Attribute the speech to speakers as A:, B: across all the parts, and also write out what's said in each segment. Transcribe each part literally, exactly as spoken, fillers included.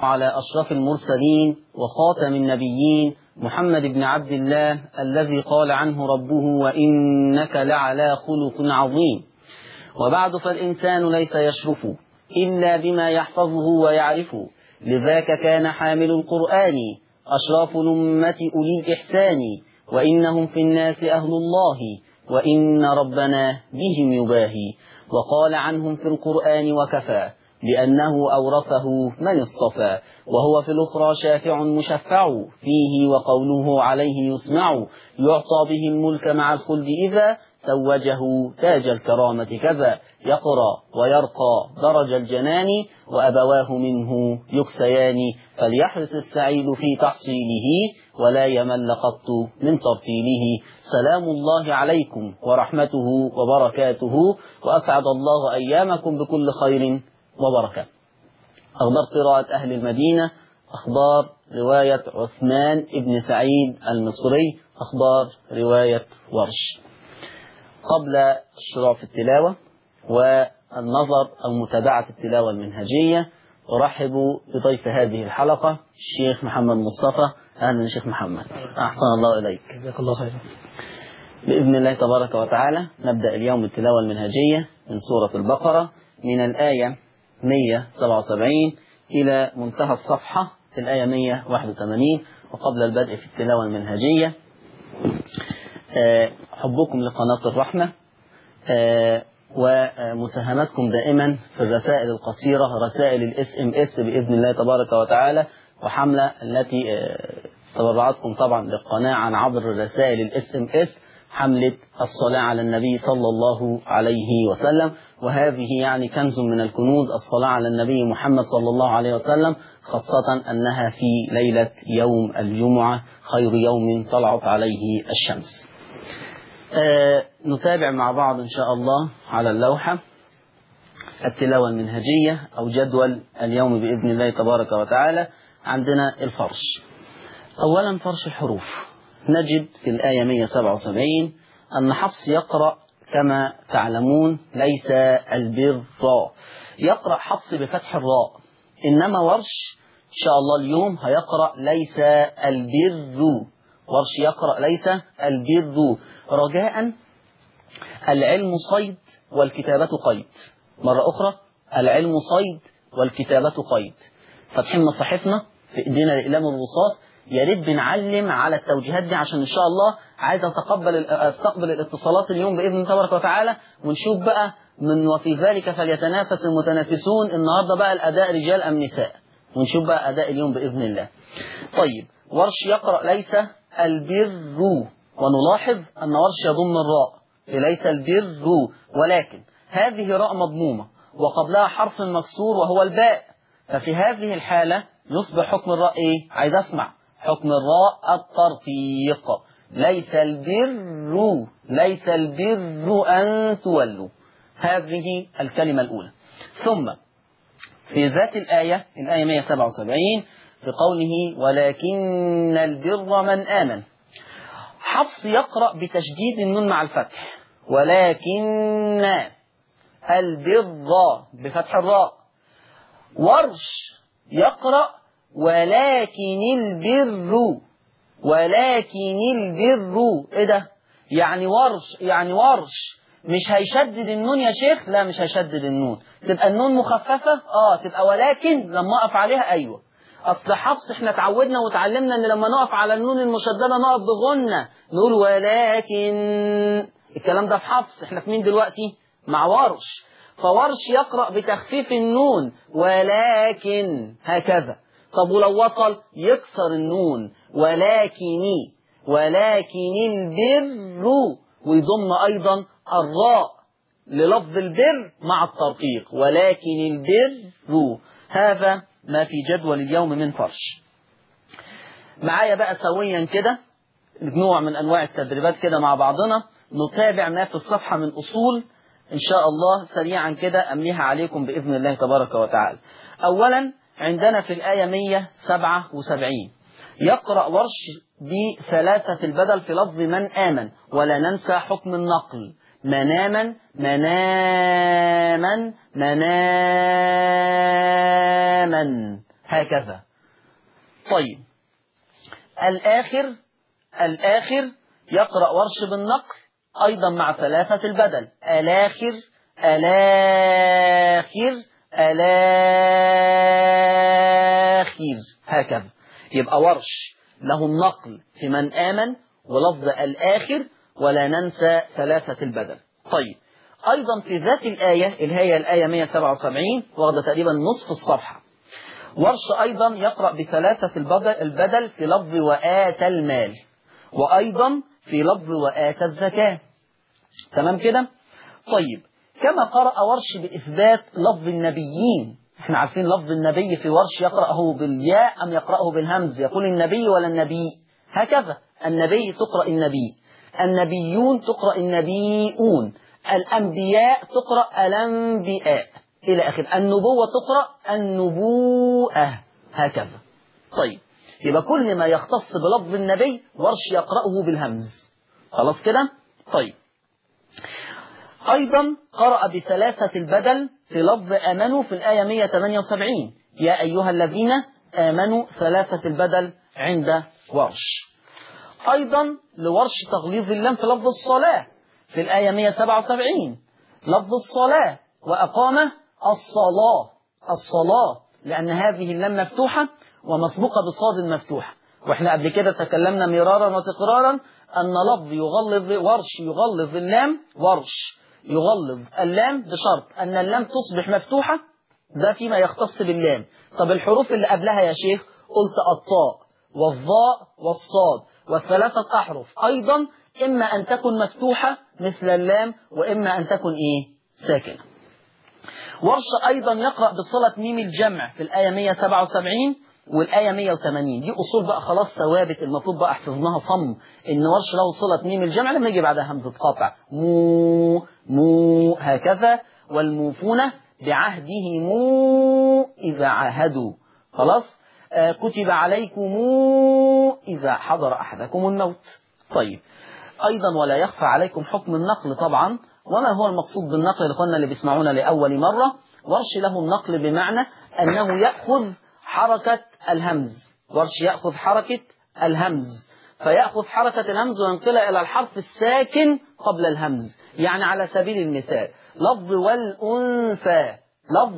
A: على أشرف المرسلين وخاتم النبيين محمد بن عبد الله الذي قال عنه ربه وإنك لعلى خلق عظيم. وبعد فالإنسان ليس يشرف إلا بما يحفظه ويعرفه، لذاك كان حامل القرآن أشراف الأمة أولي الإحسان، وإنهم في الناس أهل الله وإن ربنا بهم يباهي. وقال عنهم في القرآن وكفى لأنه أورثه من اصطفى، وهو في الأخرى شافع مشفع فيه وقوله عليه يسمع، يعطى به الملك مع الخلد إذا توجه تاج الكرامة كذا، يقرى ويرقى درج الجنان وأبواه منه يكسيان، فليحرص السعيد في تحصيله ولا يمل قط من ترتيله. سلام الله عليكم ورحمته وبركاته، وأسعد الله أيامكم بكل خير وبركة. أخبار قراءة أهل المدينة، أخبار رواية عثمان ابن سعيد المصري، أخبار رواية ورش. قبل الشروع في التلاوة والنظر أو متابعة التلاوة المنهجية، أرحب بضيف هذه الحلقة الشيخ محمد مصطفى. أهلا الشيخ محمد، أحسن الله إليك.
B: جزاك الله خيرا.
A: بإذن الله تبارك وتعالى نبدأ اليوم التلاوة المنهجية من سورة البقرة من الآية مئة وسبعة وسبعين إلى منتهى الصفحة في الآية مئة وواحد وثمانين. وقبل البدء في التلاوة المنهجية حبكم لقناة الرحمة ومساهمتكم دائما في الرسائل القصيرة، رسائل الاس ام اس بإذن الله تبارك وتعالى، وحملة التي تبرعتكم طبعا للقناة عن عبر الرسائل الاس ام اس، حملة الصلاة على النبي صلى الله عليه وسلم. وهذه يعني كنز من الكنوز، الصلاة على النبي محمد صلى الله عليه وسلم، خاصة أنها في ليلة يوم الجمعة خير يوم طلعت عليه الشمس. آه نتابع مع بعض إن شاء الله على اللوحة التلاوة المنهجية أو جدول اليوم بإذن الله تبارك وتعالى. عندنا الفرش. أولا فرش الحروف، نجد في الآية مئة وسبعة وسبعين أن حفص يقرأ كما تعلمون ليس البر، يقرأ حفص بفتح الراء، إنما ورش إن شاء الله اليوم هيقرأ ليس البر، ورش يقرأ ليس البر، رجاء العلم صيد والكتابة قيد. مرة أخرى العلم صيد والكتابة قيد. فاتحين مصاحفنا في إيدينا لإقلام الرصاص، يا ريت بنعلم على التوجيهات دي عشان إن شاء الله عايز أتقبل استقبل الاتصالات اليوم بإذن الله تبارك وتعالى، ونشوف بقى من وفي ذلك فليتنافس المتنافسون، النهارده بقى الأداء رجال أم نساء، ونشوف بقى أداء اليوم بإذن الله. طيب ورش يقرأ ليس البر، ونلاحظ أن ورش يضم الراء في ليس البر، ولكن هذه راء مضمومة وقبلها حرف مكسور وهو الباء، ففي هذه الحالة يصبح حكم الراء إيه؟ عايز أسمع حكم الراء الترقيق. ليس البر ليس البر أن تولوا، هذه الكلمة الأولى. ثم في ذات الآية الآية مئة وسبعة وسبعين في قوله ولكن البر من آمن، حفص يقرأ بتشديد النون مع الفتح، ولكن البر بفتح الراء. ورش يقرأ ولكن البر، ولكن البر. ايه ده؟ يعني ورش يعني ورش مش هيشدد النون يا شيخ؟ لا مش هيشدد النون، تبقى النون مخففة اه تبقى ولكن لما اقف عليها ايوه. اصل حفص احنا اتعودنا وتعلمنا ان لما نقف على النون المشددة نقف بغنة، نقول ولكن. الكلام ده في حفص، احنا في مين دلوقتي؟ مع ورش. فورش يقرأ بتخفيف النون ولكن هكذا. طب ولو وصل يكسر النون ولكني، ولكن البر، ويضم أيضا الراء للفظ البر مع الترقيق، ولكن البر. هذا ما في جدول اليوم من فرش. معايا بقى سويا كده نوع من أنواع التدريبات كده مع بعضنا، نتابع ما في الصفحة من أصول إن شاء الله سريعا كده أمليها عليكم بإذن الله تبارك وتعالى. أولا عندنا في الآية مئة وسبعة وسبعين يقرأ ورش بثلاثة البدل في لفظ من آمن، ولا ننسى حكم النقل، مناما مناما مناما هكذا. طيب الآخر الآخر يقرأ ورش بالنقل أيضا مع ثلاثة البدل، الآخر الآخر الآخر هكذا. يبقى ورش له النقل في من آمن ولفظ الآخر، ولا ننسى ثلاثة البدل. طيب أيضا في ذات الآية اللي هي الآية مئة وسبعة وسبعين واخدة تقريبا نصف الصفحة، ورش أيضا يقرأ بثلاثة البدل في لفظ وآتى المال، وأيضا في لفظ وآتى الزكاة. تمام كده؟ طيب كما قرأ ورش بإثبات لفظ النبيين، احنا عارفين لفظ النبي في ورش يقرأه بالياء أم يقرأه بالهمز، يقول النبي ولا النبي، هكذا النبي تقرأ النبي، النبيون تقرأ النبيون، الأنبياء تقرأ الأنبياء إلى آخر، النبوة تقرأ النبوءة هكذا. طيب يبقى كل ما يختص بلفظ النبي ورش يقرأه بالهمز، خلاص كده؟ طيب أيضا قرأ بثلاثة البدل في لفظ آمنوا في الآية مئة وثمانية وسبعين، يا أيها الذين آمنوا، ثلاثة البدل عند ورش. أيضا لورش تغليظ اللام في لفظ الصلاة في الآية مئة وسبعة وسبعين، لفظ الصلاة وأقام الصلاة، الصلاة لأن هذه اللام مفتوحة ومسبوقة بصاد مفتوحة، وإحنا قبل كده تكلمنا مرارا وتكرارا أن لفظ يغلظ ورش يغلظ اللام، ورش يغلظ اللام بشرط أن اللام تصبح مفتوحة، ده فيما يختص باللام. طب الحروف اللي قبلها يا شيخ؟ قلت الطاء والظاء والصاد، والثلاثة أحرف أيضا إما أن تكون مفتوحة مثل اللام، وإما أن تكون إيه؟ ساكنة. ورش أيضا يقرأ بصلة ميم الجمع في الآية مئة وسبعة وسبعين والآية مئة وثمانين، دي أصول بقى خلاص ثوابت المفروض بقى حفظناها صم، إن ورش له صلة ميم الجمع لما يجي بعدها همزة قطع، مو مو هكذا، والموفون بعهدهم إذا عاهدوا، خلاص. آه كتب عليكم إذا حضر أحدكم الموت. طيب أيضا ولا يخفى عليكم حكم النقل طبعا. وما هو المقصود بالنقل لإخواننا اللي بيسمعونا لأول مرة؟ ورش له النقل بمعنى أنه يأخذ حركة الهمز، ورش يأخذ حركة الهمز، فيأخذ حركة الهمز وينقلها إلى الحرف الساكن قبل الهمز. يعني على سبيل المثال لفظ والأنثى، لفظ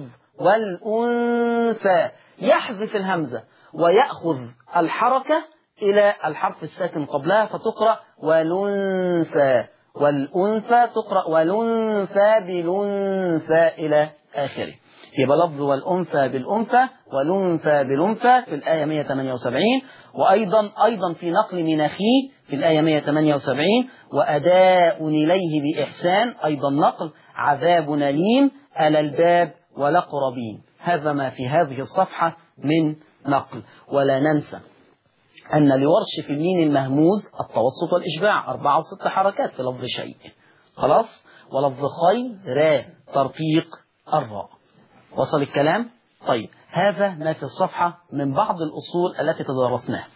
A: والأنثى يحذف الهمزة ويأخذ الحركة إلى الحرف الساكن قبلها فتقرأ والأنثى، والأنثى تقرأ والأنثى بالأنثى إلى آخره. يبقى لفظ والأنثى بالأنثى والأنثى بالأنثى في الآية مئة وثمانية وسبعين، وأيضا أيضا في نقل مناخي في الآية مئة وثمانية وسبعين، وأداء إليه بإحسان أيضا نقل، عذاب أليم على الباب ولقربين. هذا ما في هذه الصفحة من نقل. ولا ننسى أن لورش في اللين المهموز التوسط والإشباع، أربعة وست حركات في لفظ شيء، خلاص. ولفظ خير ترقيق الراء. وصل الكلام؟ طيب هذا ما في الصفحة من بعض الأصول التي تدرسناها.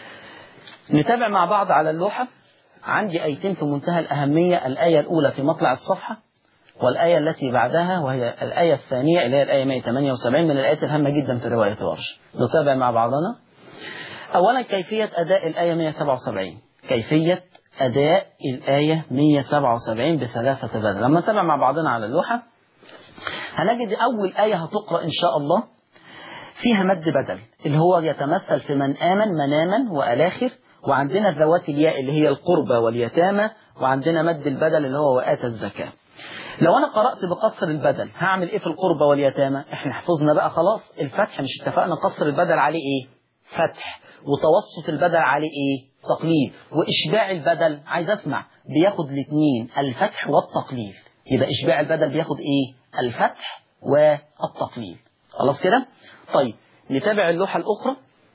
A: نتابع مع بعض على اللوحة. عندي آيتين في منتهى الأهمية، الآية الأولى في مطلع الصفحة والآية التي بعدها وهي الآية الثانية اللي هي الآية مئة وثمانية وسبعين، من الآيات الهامة جدا في رواية ورش. نتابع مع بعضنا. أولا كيفية أداء الآية مئة وسبعة وسبعين، كيفية أداء الآية مئة وسبعة وسبعين بثلاثة بدل. لما نتابع مع بعضنا على اللوحة هنجد أول آية هتقرأ إن شاء الله فيها مد بدل اللي هو يتمثل في من آمن مناما والآخر، وعندنا ذوات الياء اللي هي القربى واليتامى، وعندنا مد البدل اللي هو وآتى الزكاة. لو أنا قرأت بقصر البدل هعمل إيه في القربى واليتامى؟ إحنا حفظنا بقى خلاص الفتح، مش اتفقنا قصر البدل عليه إيه؟ فتح. وتوسط البدل عليه إيه؟ تقليل. وإشباع البدل عايز أسمع بياخد الاثنين الفتح والتقليل، يبقى إشباع البدل بياخد إيه؟ الفتح والتقليل. خلاص كده؟ طيب نتابع اللوحة الأخرى.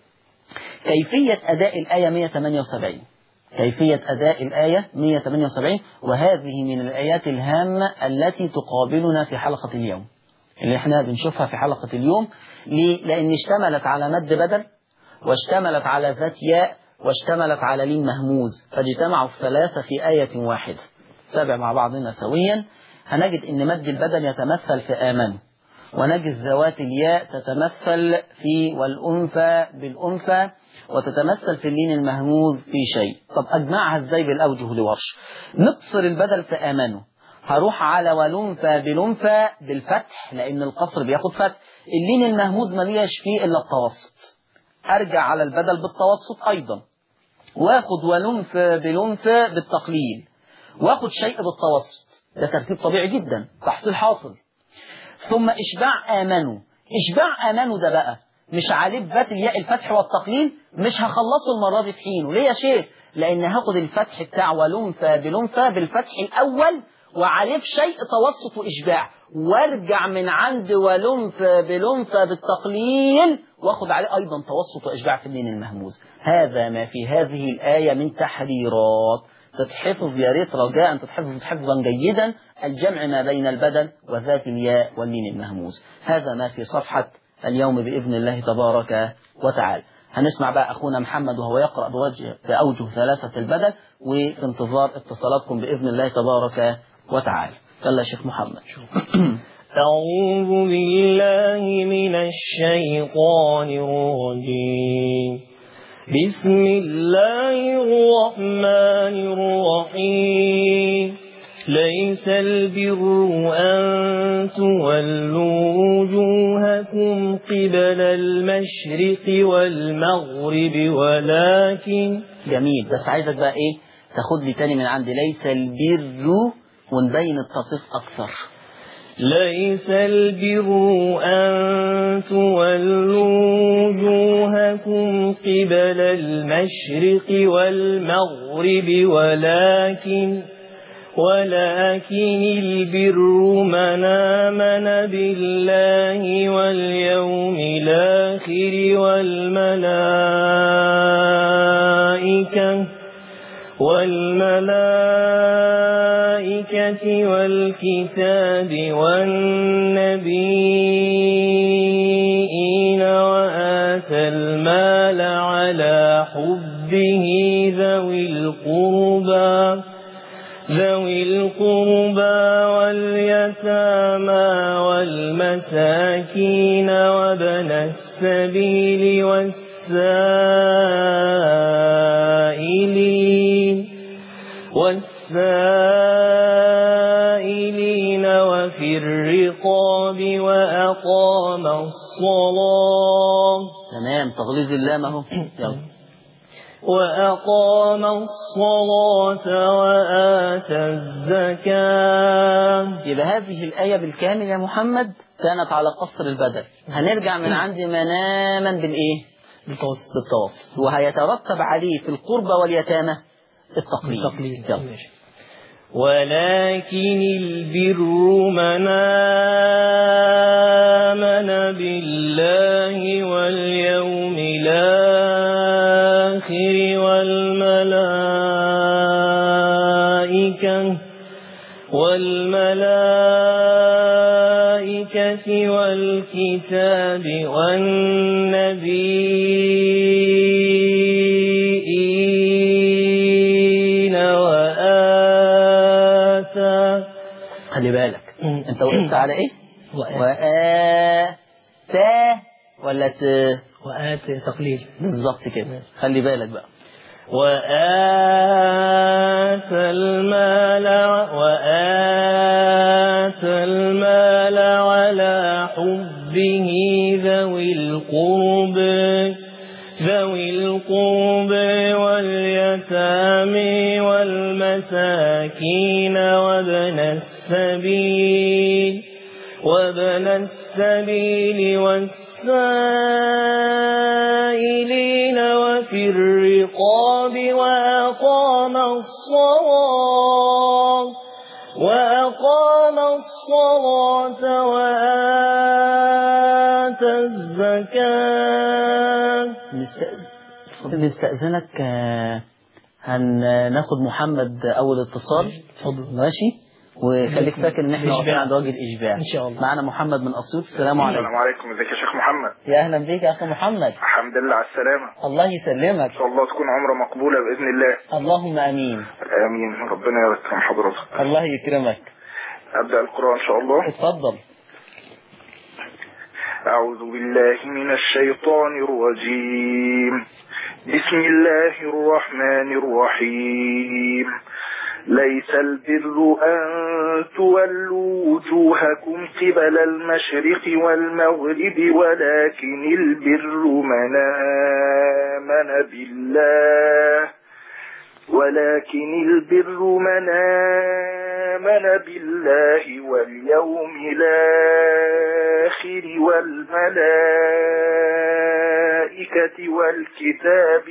A: كيفية أداء الآية مئة وثمانية وسبعين، كيفية أداء الآية مئة وثمانية وسبعين، وهذه من الآيات الهامة التي تقابلنا في حلقة اليوم اللي احنا بنشوفها في حلقة اليوم. ليه؟ لأن اشتملت على مد بدل، واشتملت على ذات ياء، واشتملت على لين مهموز، فاجتمعوا الثلاثة في آية واحدة. تابع مع بعضنا سويا. هنجد ان مد البدل يتمثل في آمنوا، ونجد ذوات الياء تتمثل في والأنثى بالأنثى، وتتمثل في اللين المهموز في شيء. طب أجمعها إزاي بالأوجه لورش؟ نقصر البدل في آمنوا، هروح على والأنثى بالأنثى بالفتح لأن القصر بياخد فتح، اللين المهموز مليش فيه إلا التوسط، أرجع على البدل بالتوسط أيضا، واخد والأنثى بالأنثى بالتقليل، واخد شيء بالتوسط. ده ترتيب طبيعي جدا، تحصيل حاصل. ثم إشباع آمنوا. إشباع آمنوا ده بقى مش عليه بذات الياء الفتح والتقليل، مش هخلصه المرة دي في حينه. ليه يا شيخ؟ لأن هاخد الفتح بتاع والأنثى بالأنثى بالفتح الأول وعليه في شيء توسط وإشباع، وارجع من عند والأنثى بالأنثى بالتقليل واخد عليه أيضا توسط وإشباع في اللين المهموز. هذا ما في هذه الآية من تحريرات تتحفظ، يا ريت رجاء تتحفظ حفظا جيدا، الجمع ما بين البدل وذات الياء واللين المهموز. هذا ما في صفحة اليوم بإذن الله تبارك وتعالى. هنسمع بقى أخونا محمد وهو يقرأ بوجه بأوجه ثلاثة البدل، وفي انتظار اتصالاتكم بإذن الله تبارك وتعالى. يلا يا شيخ محمد.
B: أعوذ بالله من الشيطان الرجيم. بسم الله الرحمن الرحيم. ليس البر أن تولوا وجوهكم قبل المشرق والمغرب ولكن.
A: جميل، بس عايزك بقى إيه تاخد لي تاني من عندي ليس البر ونبين التصريف أكثر.
B: ليس البر أن تولوا وجوهكم قبل المشرق والمغرب ولكن ولكن البر من آمن بالله واليوم الآخر والملائكة والملائكة والكتاب والنبيين وآتى المال على حبه ذوي القربى ذوي القربى واليتامى والمساكين وابن السبيل والسائلين والسائلين وفي الرقاب وأقام الصلاة.
A: تمام، تغليظ اللام اهو. يلا.
B: وأقام الصلاة وآتى الزكاة.
A: يبقى هذه الآية بالكامل يا محمد كانت على قصر البدل. هنرجع من عند مناما بالإيه؟
B: بالتوسط.
A: بالتوسط، وهيترتب عليه في القربى واليتامى التقليد.
B: التقليد.
A: يلا.
B: ولكن البر من آمن بالله واليوم الآخر والملائكة والملائكة والكتاب والنبيين وآتى.
A: خلي بالك انت وقفت على ايه؟ وآتى ولا ت
B: وآتى تقليل
A: بالظبط كده. خلي بالك بقى.
B: وآتى المال وآتى المال على حبه ذوي القرب ذوي القرب واليتامى والمساكين وابن السبيل وابن السبيل والسائلين وفي الرقاب وأقام الصلاة وأقام الصلاة وآتى الزكاة.
A: نستأذنك هناخد محمد أول اتصال.
B: اتفضل.
A: ماشي، وخليك فاكر ان احنا واقفين عند وجه الاشباع
B: ان شاء الله.
A: معنا محمد من اسيوط. السلام عليكم.
C: السلام عليكم. ازيك يا شيخ محمد؟
A: يا اهلا بيك يا اخي محمد.
C: الحمد لله على السلامه.
A: الله يسلمك.
C: ان شاء الله تكون عمره مقبوله باذن الله.
A: اللهم امين.
C: امين. ربنا يرحم حضرتك.
A: الله يكرمك.
C: ابدا القراءه ان شاء الله.
A: اتفضل.
C: أعوذ بالله من الشيطان الرجيم. بسم الله الرحمن الرحيم. ليس البر أن تولوا وجوهكم قبل المشرق والمغرب ولكن البر من آمن بالله ولكن البر من آمن بالله واليوم الآخر والملائكة والكتاب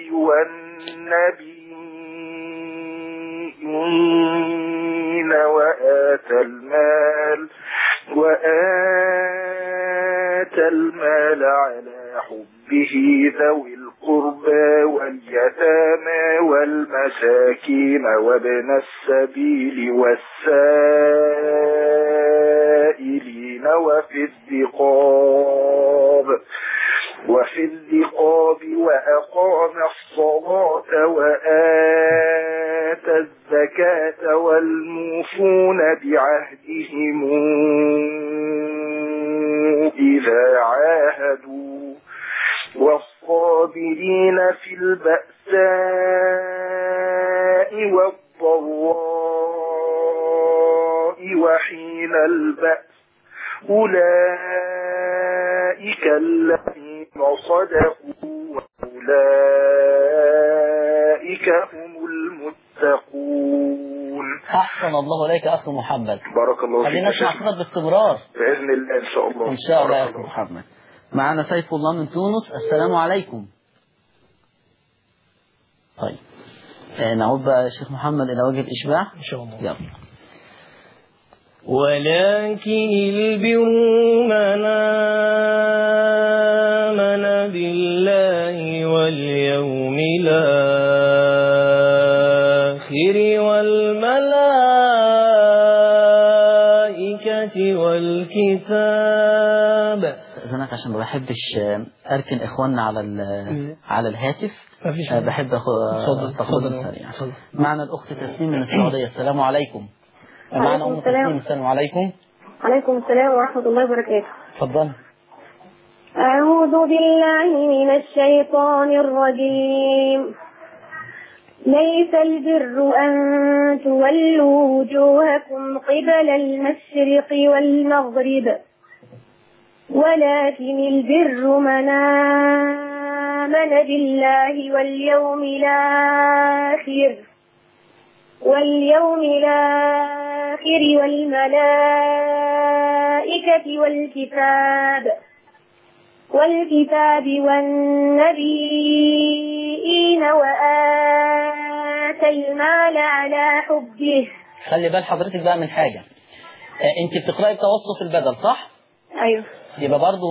C: والنبيين وآتى المال وآتى المال على حبه ذوي القربى واليتامى والمساكين وابن السبيل والسائلين وفي الرقاب وفي الرقاب وأقام الصلاة وآتى الزكاة والموفون بعهدهم إذا عاهدوا والصابرين في البأساء والضراء وحين البأس أولئك الذين صدقوا وأولئك هم المتقون.
A: أحسن الله إليك أخي محمد.
C: بارك الله فيك.
A: خلينا نسمع صوتك باستمرار
C: بإذن الله إن شاء الله.
A: إن شاء الله يا أخي محمد. معنا سيف الله من تونس. السلام عليكم. طيب آه نعود بقى يا شيخ محمد إلى وجه الإشباع
B: إن شاء الله.
A: يلا.
B: ولكن البر من آمن بالله واليوم الآخر والملائكة والكتاب.
A: أذنك عشان ما بحبش أركن إخواننا على على الهاتف. بحب أستخدم سريع. معنا الأخت تسنيم من السعودية. السلام عليكم. معنا أم تسنيم. السلام عليكم.
D: عليكم السلام ورحمة الله وبركاته.
A: تفضل.
D: أعوذ بالله من الشيطان الرجيم. ليس البر أن تولوا وجوهكم قبل المشرق والمغرب ولكن البر من آمن بالله واليوم الآخر واليوم الآخر والملائكة والكتاب والكتاب والنبيين وآتى المال على حبه.
A: خلي بال حضرتك بقى من حاجة. انت بتقرأي بتوسط البدل صح؟
D: ايوه.
A: يبقى برضو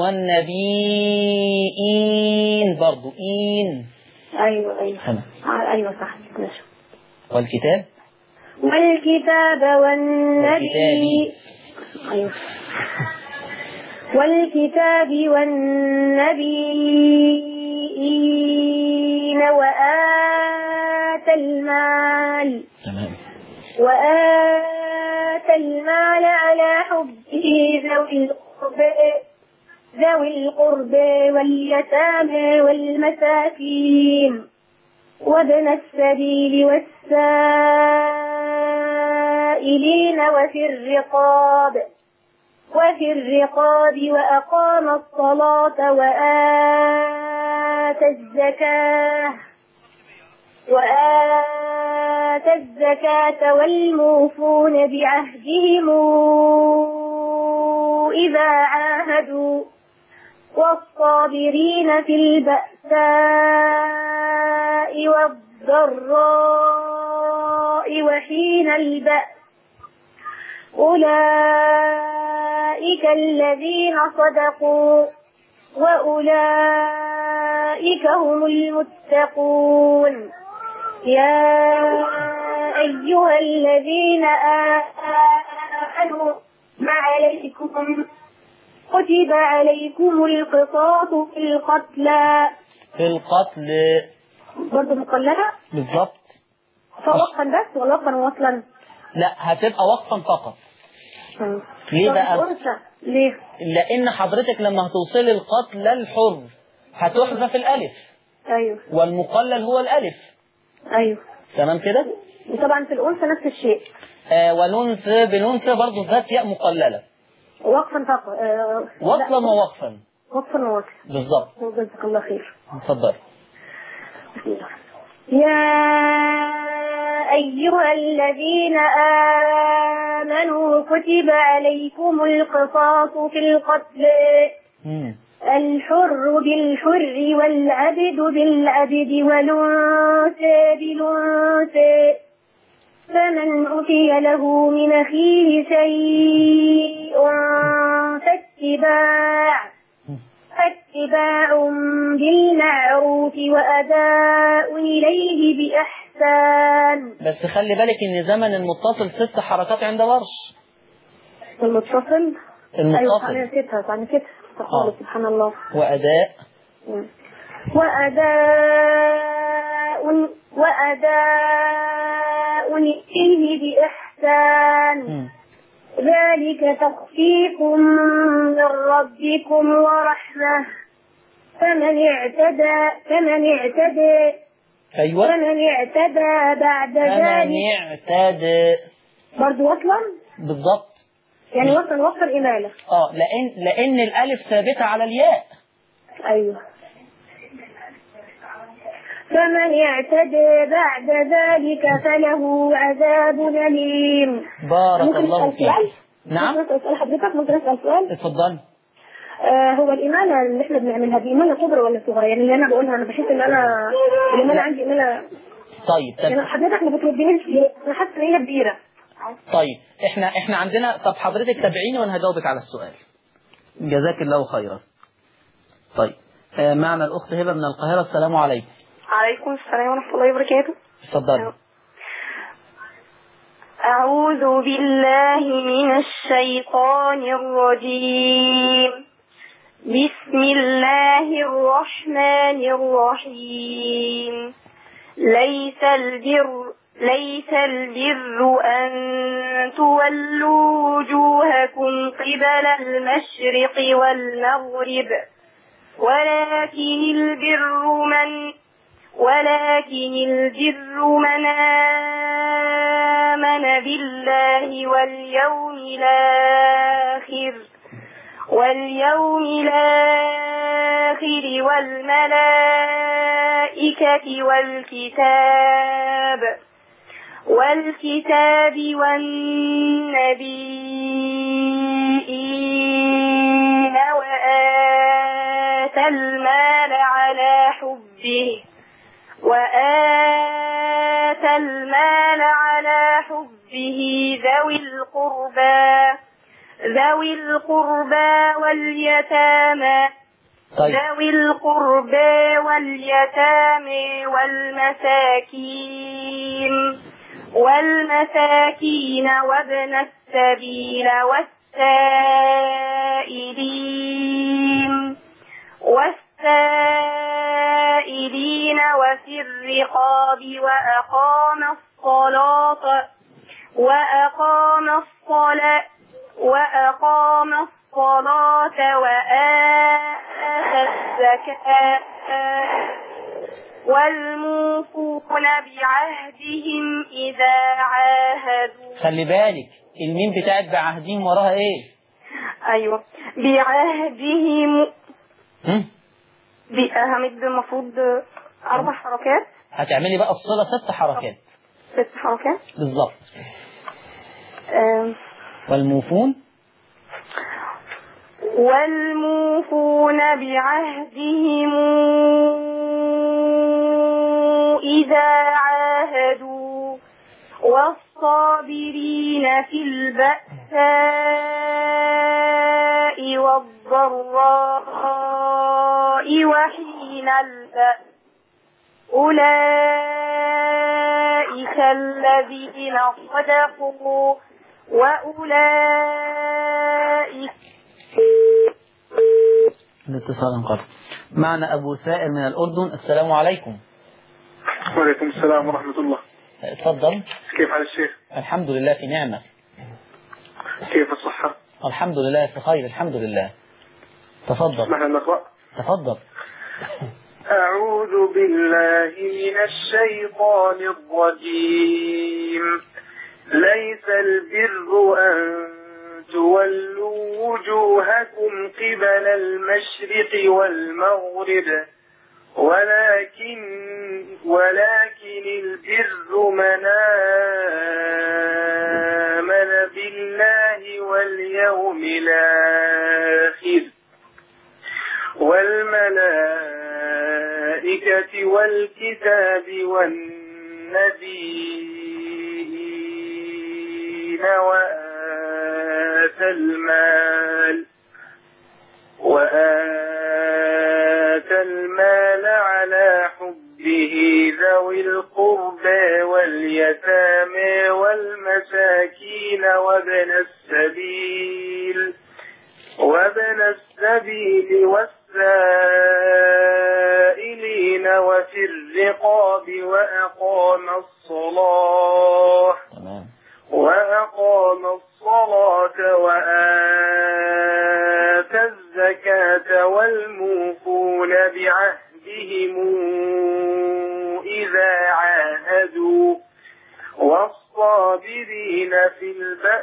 A: والنبيين برضو إين.
D: ايوه ايوه
A: تمام.
D: ايوه صح. ماشي.
A: والكتاب
D: والكتاب والنبي. ايوه. والكتاب والنبيين وآتى المال.
A: تمام.
D: وآتى المال على حبه ذوي القربى ذوي القربى واليتامى والمساكين وابن السبيل والسائلين وفي الرقاب وفي الرقاب وأقام الصلاة وآتى الزكاة وآتى الزكاة والموفون بعهدهم إذا عاهدوا والصابرين في البأساء والضراء وحين البأس أولئك الذين صدقوا وأولئك هم المتقون. يا أيها الذين آمنوا ما عليكم كتب عليكم القصاص في القتلى.
A: في القتل
D: برضه مقللة
A: بالضبط.
D: فوقفا بس ولا وقفا ووصلا؟
A: لا هتبقى وقفا فقط. ليه بقى؟
D: الأنثى ليه؟
A: لأن حضرتك لما هتوصلي القتل الحر هتحذف الألف،
D: ايوه
A: والمقلل هو الألف.
D: ايوه
A: تمام كده؟
D: وطبعا في الانثى نفس الشيء.
A: آه والأنثى بالأنثى برضه ذات ياء مقللة.
D: وقفا فقط. آه
A: وصلا ووقفا.
D: وقفا ووقفا.
A: بالظبط.
D: جزاك الله خير.
A: اتفضل.
D: يا أيها الذين آمنوا كتب عليكم القصاص في القتل،
A: مم.
D: الحر بالحر والعبد بالعبد والأنثى بالأنثى، فمن أوتي له من أخيه شيء فاتباع فاتباع بالمعروف وأداء إليه بإحسان.
A: بس خلي بالك إن زمن المتصل ست حركات عند ورش.
D: المتصل
A: المتصل
D: أيوة نسيتها صح نسيتها
A: آه.
D: سبحان الله.
A: وأداء
D: وأداء وأداء إليه بإحسان.
A: م.
D: ذلك تخفيف من ربكم ورحمة، فمن اعتدى فمن اعتدى
A: أيوة
D: فمن اعتدى بعد
A: فمن
D: ذلك
A: اعتدى
D: برضه وصلا
A: بالضبط.
D: يعني وصل وصل إمالة.
A: اه لأن لأن الألف ثابتة على الياء.
D: أيوه. فمن اعتدى بعد ذلك فله عذاب أليم.
A: بارك الله فيك. نعم.
D: ممكن أسأل حضرتك ممكن أسأل سؤال؟
A: اتفضل.
D: آه هو الإمالة اللي احنا بنعملها دي إمالة كبرى ولا صغرى؟ يعني اللي أنا بقولها أنا بحس إن أنا الإمالة عندي إمالة.
A: طيب طب
D: يعني حضرتك ما بتردنيش ليه؟ أنا حاسة إن هي كبيرة.
A: طيب احنا احنا عندنا. طب حضرتك تابعيني وانا هجاوبك على السؤال. جزاك الله خيرا. طيب آه معنا الأخت هبة من القاهرة. السلام عليكم.
E: عليكم السلام ورحمة الله وبركاته.
A: اتفضلي.
E: أعوذ بالله من الشيطان الرجيم. بسم الله الرحمن الرحيم. ليس البر ليس البر أن تولوا وجوهكم قبل المشرق والمغرب، ولكن البر من ولكن البر من آمن بالله واليوم الآخر واليوم الآخر والملائكة والكتاب والكتاب والنبيين وآتى المال على حبه وآتى المال على حبه ذوي القربى ذوي القربى واليتامى
A: طيب.
E: ذوي القربى واليتامى والمساكين والمساكين وابن السبيل والسائلين والسائلين وفي الرقاب وأقام الصلاة وأقام الصلاة وأقام الصلاة وآتى الزكاة والموفون بعهدهم إذا عاهدوا.
A: خلي بالك الميم بتاعت بعهدهم وراها ايه؟
E: أيوة بعهدهم.
A: هم؟
E: همد المفروض أربع حركات.
A: هتعملي بقى الصلة ست حركات.
E: ست حركات
A: بالظبط.
E: أه
A: والموفون
E: والموفون بعهدهم إذا عاهدوا والصابرين في البأساء والضراء وحين البأس أولئك الذين صدقوا وأولئك.
A: الاتصال انقطع. معنا أبو ثائر من الأردن. السلام عليكم.
C: وعليكم السلام ورحمة الله.
A: اتفضل.
C: كيف حال الشيخ؟
A: الحمد لله في نعمة.
C: كيف الصحة؟
A: الحمد لله في خير الحمد لله. تفضل.
C: اسمح لنا نقرأ.
A: تفضل.
C: أعوذ بالله من الشيطان الرجيم. ليس البر أن تولوا وجوهكم قبل المشرق والمغرب ولكن ولكن البر من آمن بالله واليوم الآخر والملائكة والكتاب والنبيين وآتى المال وآتى المال على حبه ذوي القربى واليتامى والمساكين وابن السبيل وابن السبيل والسائلين وفي الرقاب وأقام الصلاة وأقام الصلاة وآتى الزكاة والموفون بعهدهم إذا عاهدوا والصابرين في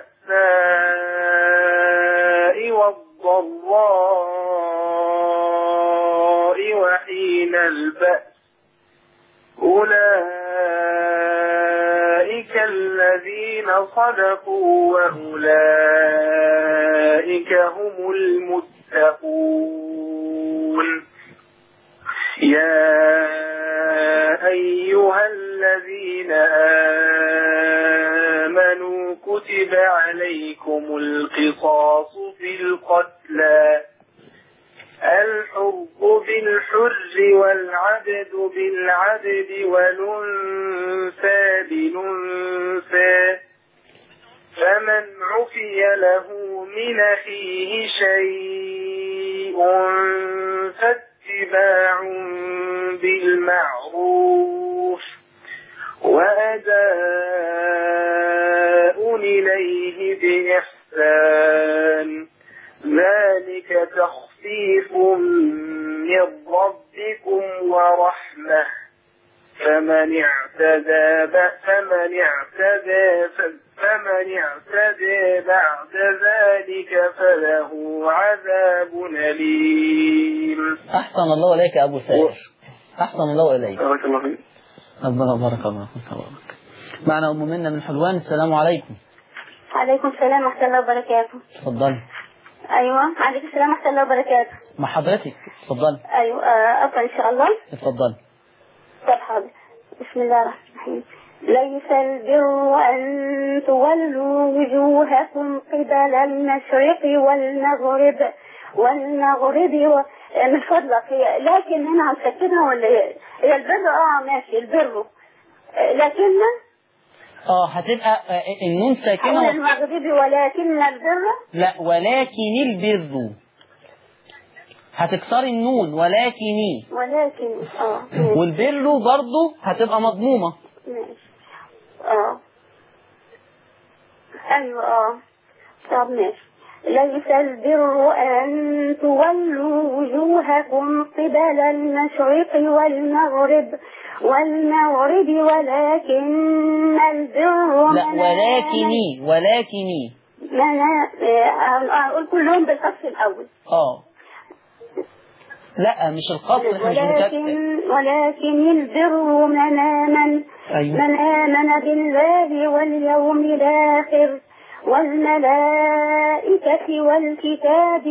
C: البأساء والضراء وحين البأس أولئك الذين صدقوا وأولئك هم المتقون. يا أيها الذين آمنوا كتب عليكم القصاص في القتلى الحر بالحر والعبد بالعبد والأنثى بالأنثى فمن عفي له من أخيه شيء فاتباع بالمعروف وأداء إليه بإحسان ذلك تخفيف من ربكم ورحمة فمن اعتدى فمن اعتدى فمن اعتدى بعد ذلك فله عذاب أليم.
A: أحسن الله إليك يا أبو سائر. أحسن الله إليك.
C: بارك الله فيك.
A: ربنا بارك الله فيك. معنا أم منى من حلوان. السلام عليكم.
D: عليكم السلام ورحمة الله وبركاته.
A: اتفضلي.
D: أيوة عليكم السلام ورحمة الله وبركاته.
A: مع حضرتك. اتفضلي.
D: أيوة أقرأ إن شاء الله.
A: اتفضلي.
D: طب حاضر. بسم الله الرحمن الرحيم. ليس البر أن تولوا وجوهكم قبل المشرق والمغرب والمغرب و... من فضلك هي لكن هنا هنسكتها ولا هي هي البر اه ماشي البر لكن
A: اه هتبقى النون ساكنة
D: و... المغرب ولكن البر
A: لا ولكن البر هتكسري النون ولكن
D: ولكن اه
A: والبر برضو هتبقى مضمومة.
D: ماشي اه ايوه اه طب ماشي. ليس البر أن تولوا وجوهكم قبل المشرق والمغرب والمغرب ولكن البر
A: لا ولكني ولكني
D: من أقول كلهم بالقص الأول.
A: اه لا مش القصر
D: ولكن ولكن البر من آمن
A: أيوة. من
D: آمن بالله واليوم الآخر والملائكة والكتاب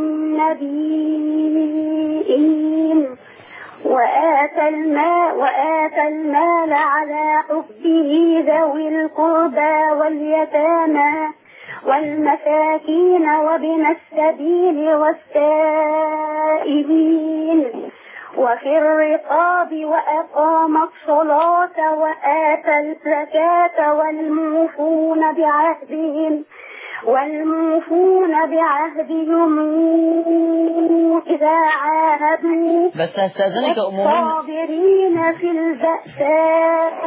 D: والنبيين وآتى المال وآتى المال على حبه ذوي القربى واليتامى والمساكين وابن السبيل والسائلين وفي الرقاب وأقام الصلاة وآتى الزكاة والموفون بعهدهم والموفون بعهدهم إذا عاهدوا
A: بس هستأذنك أم منى
D: الصابرين في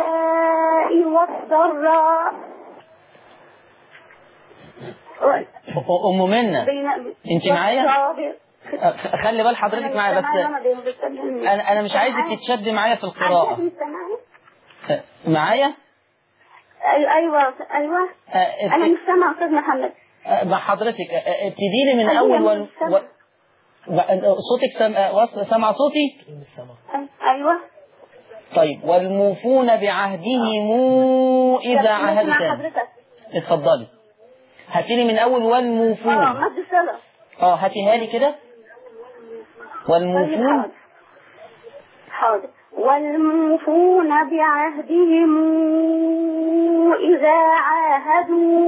D: البأساء والضراء
A: أم منى
D: بين-
A: أنت معايا؟
D: والصابر.
A: خلي بال حضرتك معايا بس أنا أنا مش عايزك تتشدي معايا في القراءة. معايا؟
D: ايوه ايوه ايوه
A: آه،
D: انا مش سامعه استاذ محمد.
A: آه، مع حضرتك آه، ابتدي لي من اول وال... و... و... صوتك سم... آه، سمع صوتي؟
D: ايوه
A: طيب والموفون بعهدهم اذا عاهدوا تاني. اتفضلي هاتي لي من اول والموفون.
D: اه مد صله.
A: اه هاتيها لي كده. والموفون.
D: حاضر حاضر. والموفون بعهدهم إذا عاهدوا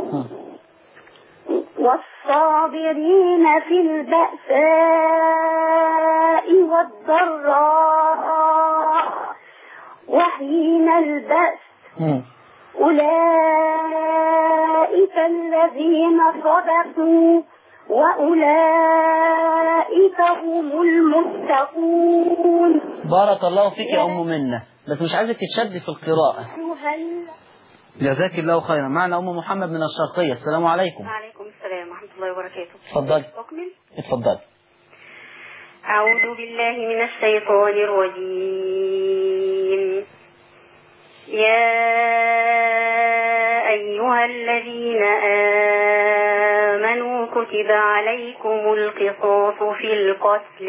D: والصابرين في البأساء والضراء وحين البأس أولئك الذين صدقوا وأولئك هم المتقون.
A: بارك الله فيك يا أم منى بس مش عايزك تتشدي في القراءة. جزاك الله خيرا. معنا أم محمد من الشرقية. السلام عليكم.
E: وعليكم السلام ورحمة الله وبركاته.
A: اتفضلي.
E: أكمل.
A: اتفضلي.
E: أعوذ بالله من الشيطان الرجيم. يا أيها الذين آمنوا كتب عليكم القصاص في القتل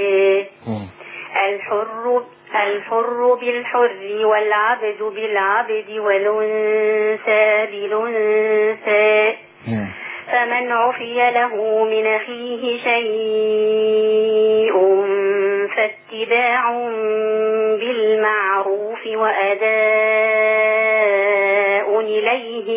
E: الحر الحر بالحر والعبد بالعبد والأنثى بالأنثى فمن عفي له من أخيه شيء فاتباع بالمعروف وأداء إليه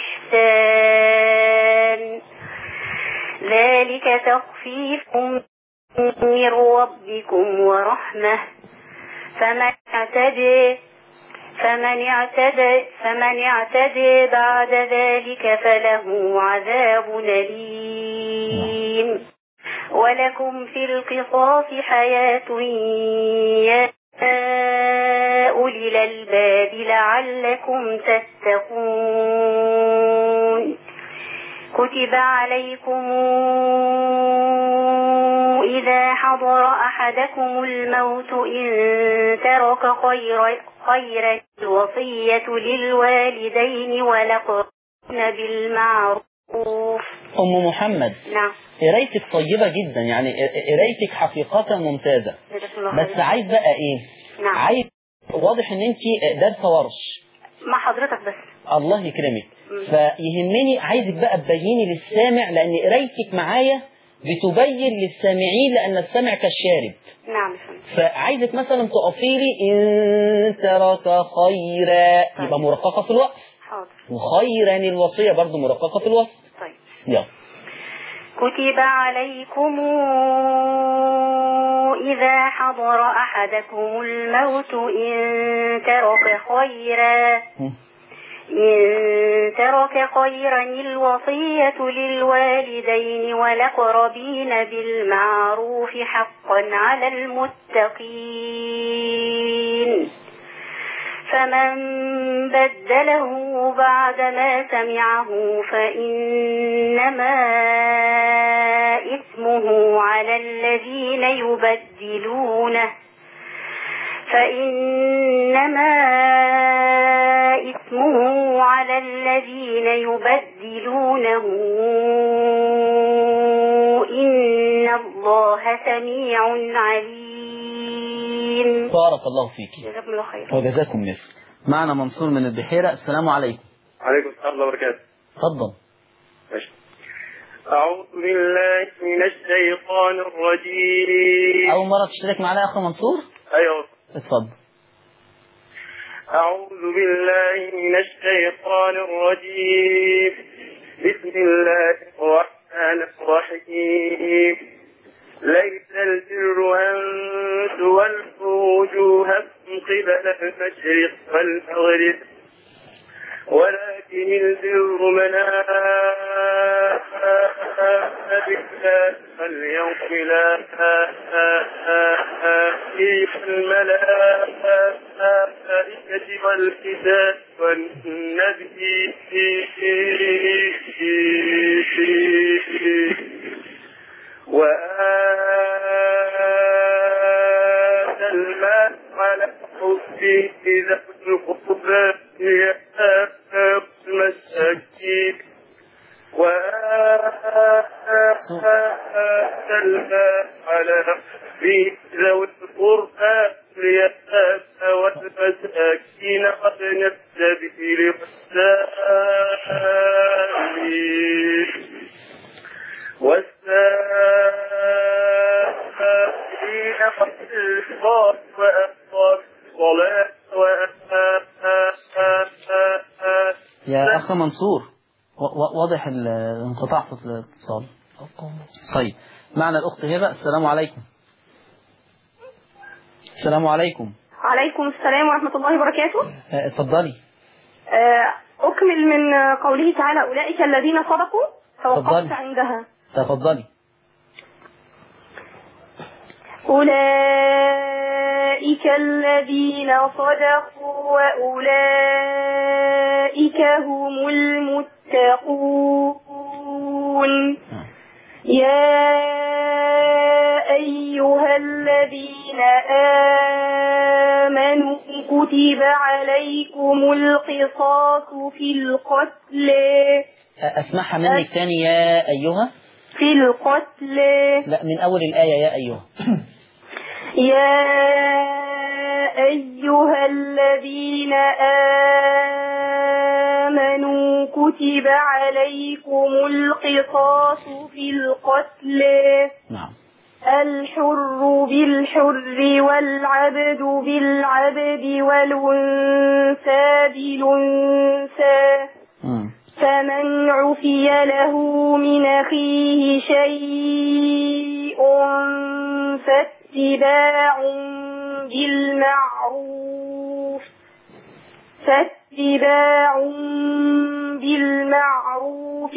E: بإحسان ذلك تخفيف من ربكم ورحمة فمن اعتدى فمن اعتدى فمن اعتدى بعد ذلك فله عذاب أليم ولكم في القصاص حياة يا أولي الألباب لعلكم تتقون كتب عليكم إذا حضر أحدكم الموت إن ترك خيرا خيرا الوصية للوالدين والأقربين بالمعروف.
A: أم محمد
E: نعم
A: قرايتك طيبة جدا يعني قرايتك حقيقة ممتازة بس عايز بقى إيه؟
E: نعم.
A: عايز واضح إن أنت دارسة ورش
E: مع حضرتك بس
A: الله يكرمك فيهمني عايزك بقى تبيني للسامع لأن قرايتك معايا بتبين للسامعين لأن السامع كالشارب.
E: نعم
A: فعايزك مثلا تقفي لي إن ترك خيرا
E: طيب.
A: يبقى مرققة في الوقف.
E: حاضر.
A: وخيرا الوصية برضو مرققة في الوصف.
E: طيب
A: يلا.
E: كتب عليكم إذا حضر أحدكم الموت إن ترك خيرا إن ترك خيرا الوصية للوالدين والأقربين بالمعروف حقا على المتقين فمن بدله بعدما سمعه فإنما إثمه على الذين يبدلونه فإنما إثمه على الذين يبدلونه إن الله سميع عليم.
A: بارك الله فيك.
E: جزاكم الله خير.
A: وجزاكم مثل. معنا منصور من البحيرة. السلام عليكم.
C: عليكم السلام ورحمة الله وبركاته.
A: تفضل.
C: ماشي. أعوذ بالله من الشيطان الرجيم.
A: أول مرة تشترك معنا يا أخي منصور؟
C: أيوه.
A: اتفضل.
C: أعوذ بالله من الشيطان الرجيم. بسم الله الرحمن الرحيم. ليس البر أن تولوا وجوهكم قبل المشرق والمغرب ولكن البر من آمن بالله واليوم الآخر والملائكة والكتاب والنبيين في ذوي القربى والمساكين وآتى المال على في ذوي القربى والمساكين وابن السبيل والسائلين والسائلين والإصلاح وأقام الصلاة وآتى.
A: يا أخ منصور واضح الانقطاع في الاتصال. طيب معنا الأخت هبة. السلام عليكم. السلام عليكم.
D: عليكم السلام ورحمة الله وبركاته.
A: اتفضلي.
D: أكمل من قوله تعالى أولئك الذين صدقوا توقفت عندها.
A: تفضلي.
D: أولئك الذين صدقوا وأولئك هم المتقون. يا أيها الذين آمنوا كتب عليكم القصاص في القتل.
A: أسمعها منك تاني. يا أيها
D: في القتل.
A: لا، من أول الآية. يا أيها.
D: يا أيها الذين آمنوا كتب عليكم القصاص في القتل.
A: نعم.
D: الحر بالحر والعبد بالعبد والأنثى بالأنثى. فمن عفي له من أخيه شيء فاتباع بالمعروف فاتباع بالمعروف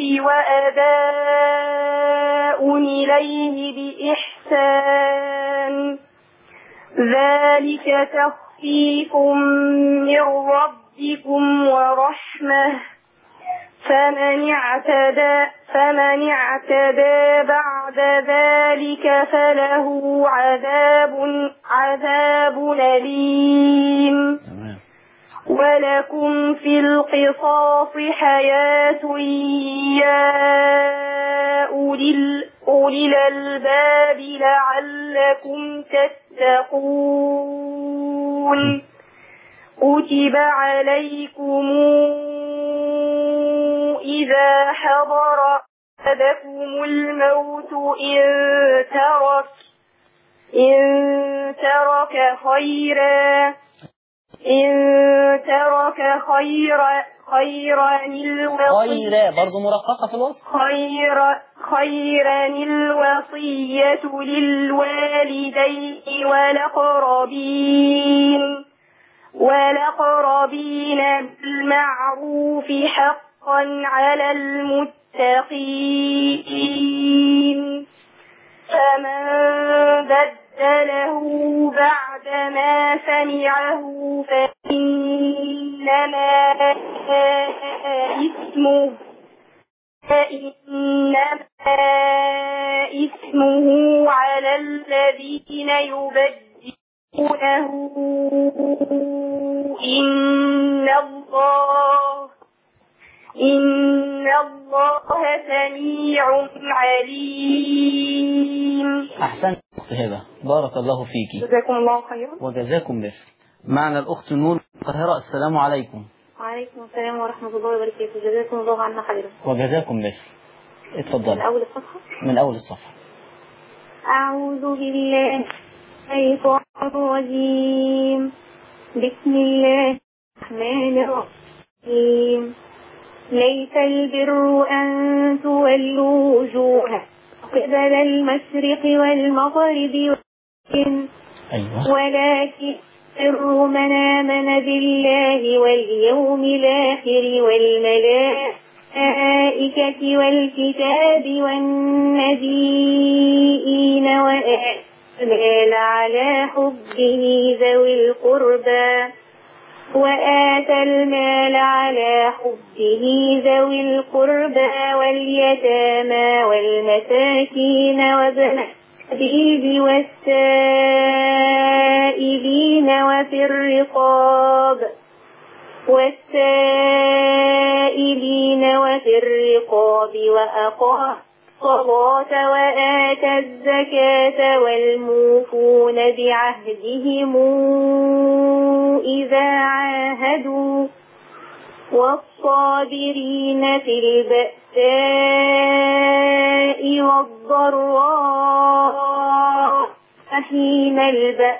D: وأداء إليه بإحسان ذلك تخفيف من ربكم ورحمة. فمن اعتدى فمن اعتدى بعد ذلك فله عذاب عذاب أليم. ولكم في القصاص حياة يا أولي أولي الألباب لعلكم تتقون. كتب عليكم إذا حضر أحدكم الموت إن ترك إن ترك خيرا إن ترك خيرا خيرا الوصية
A: خيرا برضو مرققة في الوصف.
D: خيرا خيرا الوصية للوالدين والأقربين والأقربين بالمعروف حقا على المتقين. فمن بدله بعدما سمعه فإنما إثمه فإنما إثمه على الذين يبدلونه. إن الله إن الله سميع عليم.
A: أحسنت أخت هبة، بارك الله فيك.
D: جزاكم الله خيرا.
A: وجزاكم بخير. معنا الأخت نور القاهرة. السلام عليكم.
F: وعليكم السلام ورحمة الله وبركاته. جزاكم الله عنا خيرا.
A: وجزاكم بخير. اتفضل.
F: من أول الصفحة.
A: من أول الصفحة.
F: أعوذ بالله من الشيطان الرجيم. بسم الله الرحمن الرحيم. ليس البر أن تولوا وجوهكم قبل المشرق والمغرب
A: أيوة.
F: ولكن البر من آمن بالله واليوم الآخر والملائكة والكتاب والنبيين وآتى المال على حبه ذوي القربى وآتى المال على حبه ذوي القربى واليتامى والمساكين وابن
D: السبيل والسائلين وفي الرقاب والسائلين وفي الرقاب وأقام الصلاة وآتى الزكاة والموفون بعهدهم إذا عاهدوا والصابرين في البأساء والضراء حين البأس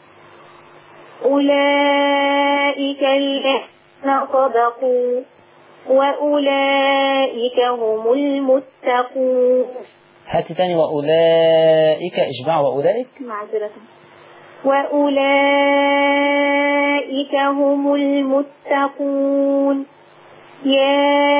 D: أولئك الذين صدقوا وأولئك هم المتقون.
A: هاتي تاني وأولئك إشباع وأولئك
D: معذرة وأولئك هم المتقون. يا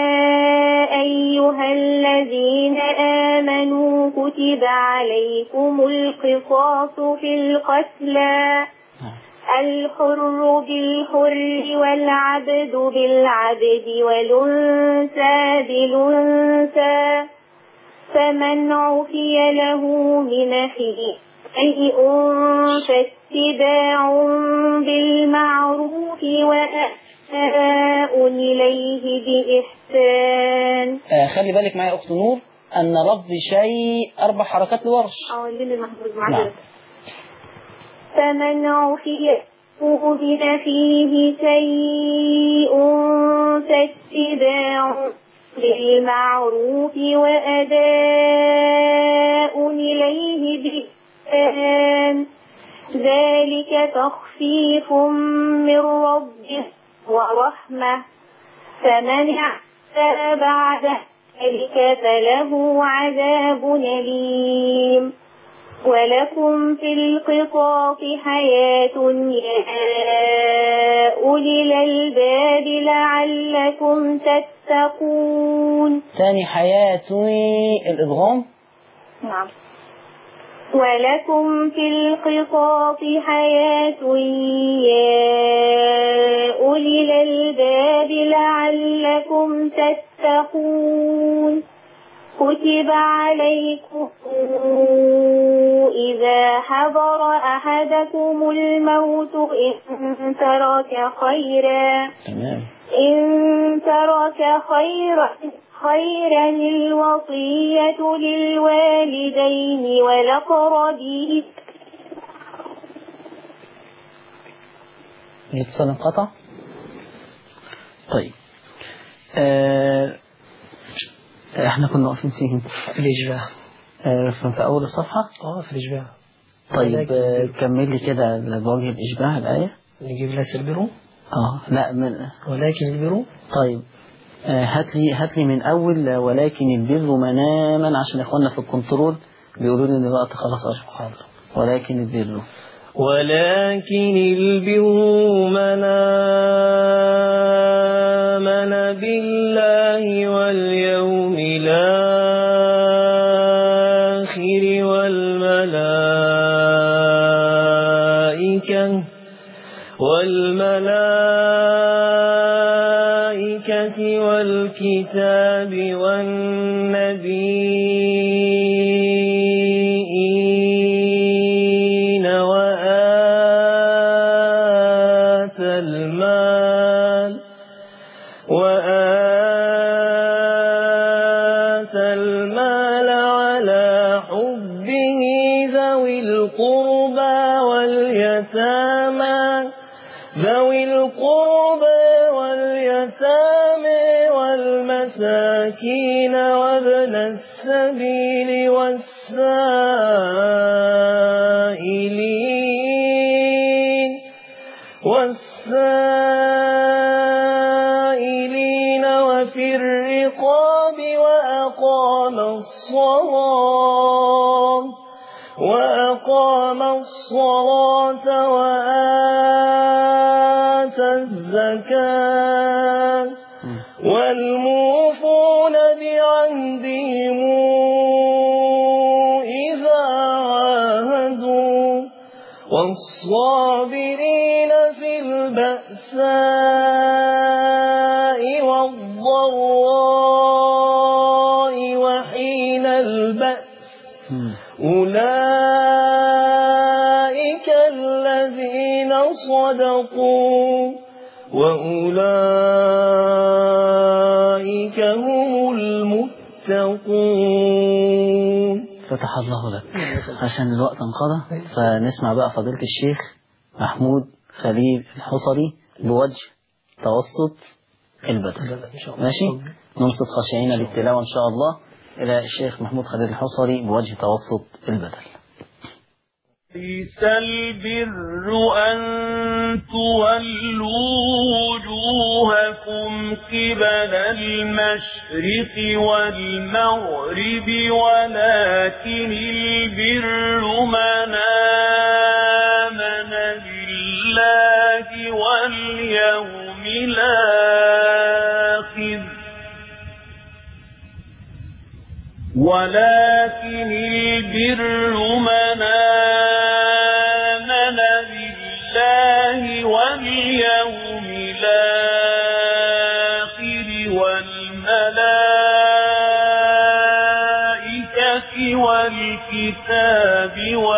D: أيها الذين آمنوا كتب عليكم القصاص في القتلى الحر بالحر والعبد بالعبد والأنثى بالأنثى فمن عفي له من أخيه شيء فاتباع بالمعروف وأداء إليه بإحسان.
A: آه خلي بالك معايا أخت نور أن لفظ شيء أربع حركات لورش.
D: اه نعم. فمن عفي له فيه شيء فاتباع بالمعروف وأداء إليه بإحسان ذلك تخفيف من ربه ورحمة فمن اعتدى بعد ذلك فله عذاب أليم. ولكم في القصاص حياة يا أولي الألباب لعلكم تتقون.
A: ثاني حياة الإدغام.
D: نعم. ولكم في القصاص حياة يا أولي الألباب لعلكم تتقون. كتب عليكم إذا حضر أحدكم الموت إن ترك خيرا إن ترك خيرا خيرا الوصية للوالدين والأقربين.
A: الاتصال انقطع. طيب آه احنا كنا واقفين فين؟
B: في الإشباع.
A: آه في أول الصفحة؟
B: اه في الإشباع.
A: طيب آه كمل لي كده بوجه الإشباع الآية.
B: نجيب لك البرو.
A: اه لا من
B: ولكن البرو.
A: طيب آه هات لي هات لي من أول ولكن البر مناما عشان إخواننا في الكنترول بيقولوا لي إن الوقت خلاص أشبه. ولكن البر
B: ولكن البر من آمن بالله واليوم الآخر والملائكة والملائكة والكتاب والنبيين وآتى المال وآتى المال على حبه ذوي القربى واليتامى ذوي القربى واليتامى والمساكين وابن السبيل والسائلين والسائلين وفي الرقاب وأقام الصلاة وأقام الصلاة وآتى الزكاة والموفون بعهدهم إذا عاهدوا والصابرين في البأساء والضراء وحين البأس أولئك واتقوا وأولئك هم المتقون.
A: فتح الله لك. عشان الوقت انقضى فنسمع بقى فضيلة الشيخ محمود خليل الحصري بوجه توسط البدل. ماشي، ننصت خاشعين للتلاوة إن شاء الله إلى الشيخ محمود خليل الحصري بوجه توسط البدل.
B: ليس البر أن تولوا وجوهكم قبل المشرق والمغرب ولكن البر من آمن بالله واليوم الآخر ولكن البر من آمن بالله واليوم الآخر والملائكة والكتاب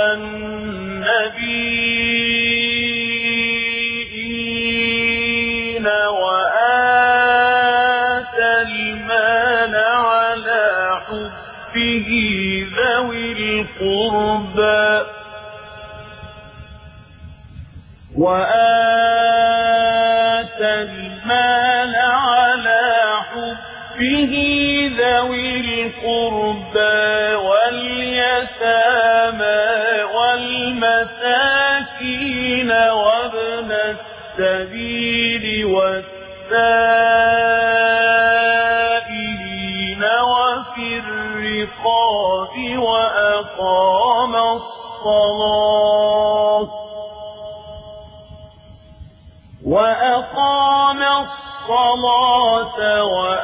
B: والنبيين وآتى المال على حبه ذوي القربى وآتى المال على حبه ذوي القربى واليتامى والمساكين وابن السبيل والسائلين وفي الرقاب وأقام الصلاة وأقام الصلاة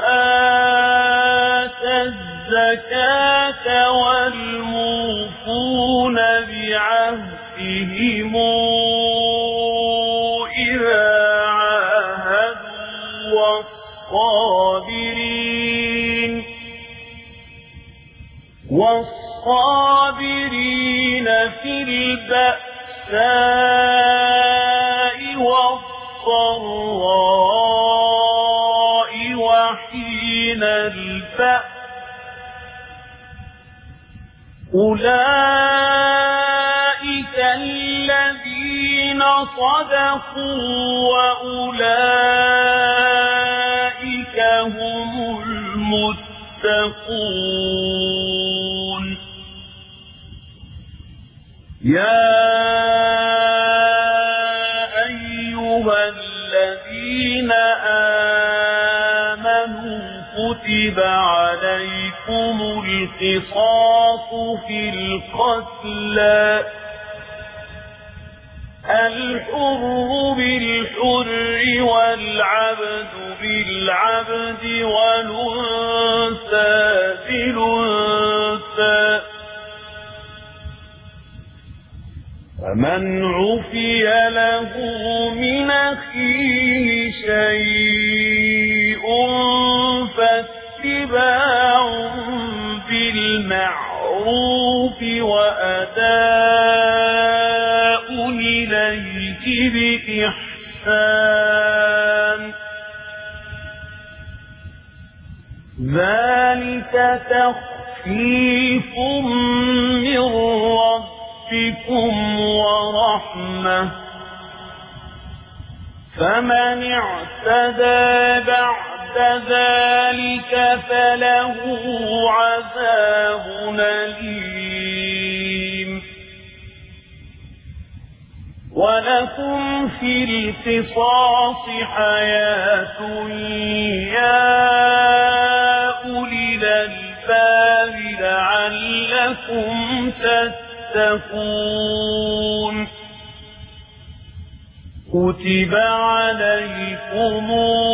B: وآتى الزكاة والموفون بعهدهم إذا عاهدوا والصابرين والصابرين في البأساء والضراء وحين البأس أولئك الذين صدقوا وأولئك هم المتقون. يا أيها الذين آمنوا كتب عليكم القصاص في القتلى الحر بالحر والعبد بالعبد والأنثى بالأنثى فمن عفي له من أخيه شيء فاتباع بالمعروف وأداء إليه بإحسان ذلك تخفيف من ربكم ورحمة فمن اعتدى بعد ذلك فله عذاب أليم. ولكم في القصاص حياة يا أولي الألباب لعلكم تتقون. كتب عليكم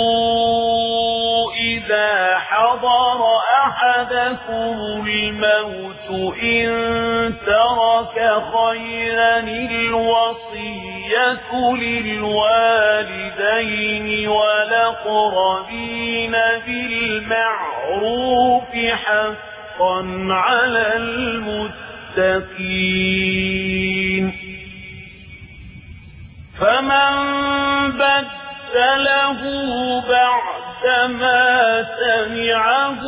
B: إذا حضر أحدكم الموت إن ترك خيرا الوصية للوالدين والأقربين بالمعروف حقا على المتقين. فمن بدله بعدما سمعه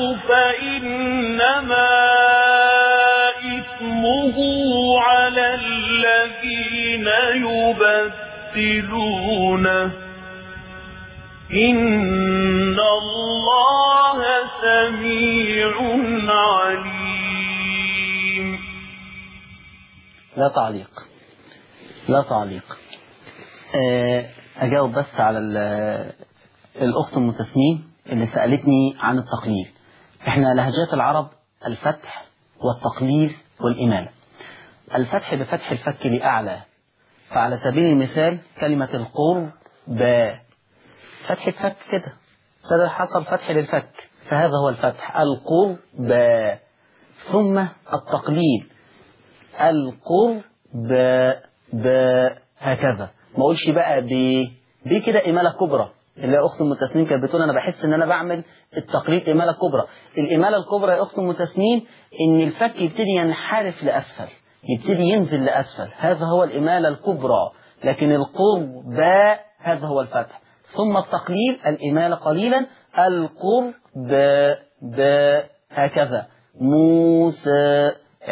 B: فإنما إثمه على الذين يبدلونه إن الله سميع عليم.
A: لا تعليق لا تعليق. أجاوب بس على الأخت أم تسنيم اللي سألتني عن التقليل. إحنا لهجات العرب الفتح والتقليل والإمالة. الفتح بفتح الفك لأعلى، فعلى سبيل المثال كلمة القرب فتح الفك كده حصل فتح للفك، فهذا هو الفتح القرب. ثم التقليل القرب ب هكذا، ما اقولش بقى ب دي كده إمالة كبرى. اللي يا أخت أم تسنيم كانت بتقول أنا بحس إن أنا بعمل التقليد إمالة كبرى. الإمالة الكبرى يا أخت أم تسنيم إن الفك يبتدي ينحرف لأسفل، يبتدي ينزل لأسفل، هذا هو الإمالة الكبرى. لكن القرب باء هذا هو الفتح. ثم التقليل الإمالة قليلا القرب باء هكذا، موسى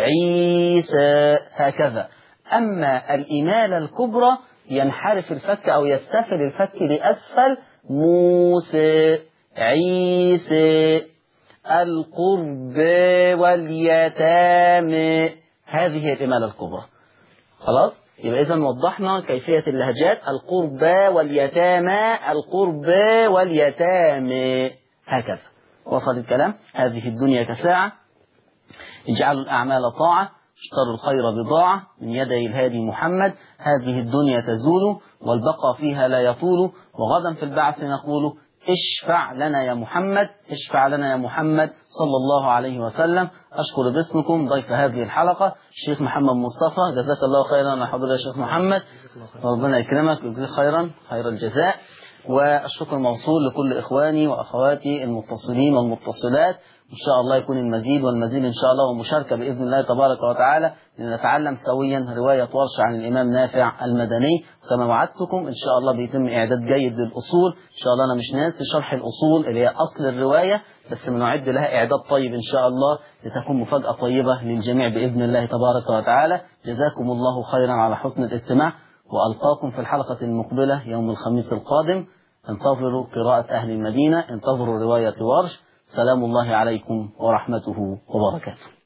A: عيسى هكذا. أما الإمالة الكبرى ينحرف الفك أو يستفل الفك لأسفل، موسى عيسى القرب واليتامى، هذه هي الإمالة الكبرى. خلاص؟ يبقى إذن وضحنا كيفية اللهجات. القرب واليتامى القرب واليتامى هكذا. وصل الكلام؟ هذه الدنيا كساعة، اجعلوا الأعمال طاعة، اشتروا الخير بضاعة من يدي الهادي محمد. هذه الدنيا تزول والبقى فيها لا يطول، وغدا في البعث نقول اشفع لنا يا محمد، اشفع لنا يا محمد صلى الله عليه وسلم. أشكر باسمكم ضيف هذه الحلقة الشيخ محمد مصطفى، جزاك الله خيرا يا حضرة الشيخ محمد، ربنا يكرمك ويجزيك خيرا خير الجزاء. والشكر موصول لكل إخواني وأخواتي المتصلين والمتصلات. إن شاء الله يكون المزيد والمزيد إن شاء الله، ومشاركة بإذن الله تبارك وتعالى لنتعلم سويا رواية ورش عن الإمام نافع المدني. كما وعدتكم إن شاء الله بيتم إعداد جيد للأصول. إن شاء الله أنا مش ناسي شرح الأصول اللي هي أصل الرواية، بس بنعد لها إعداد طيب إن شاء الله لتكون مفاجأة طيبة للجميع بإذن الله تبارك وتعالى. جزاكم الله خيرا على حسن الاستماع، وألقاكم في الحلقة المقبلة يوم الخميس القادم. انتظروا قراءة أهل المدينة، انتظروا رواية ورش. سلام الله عليكم ورحمته وبركاته.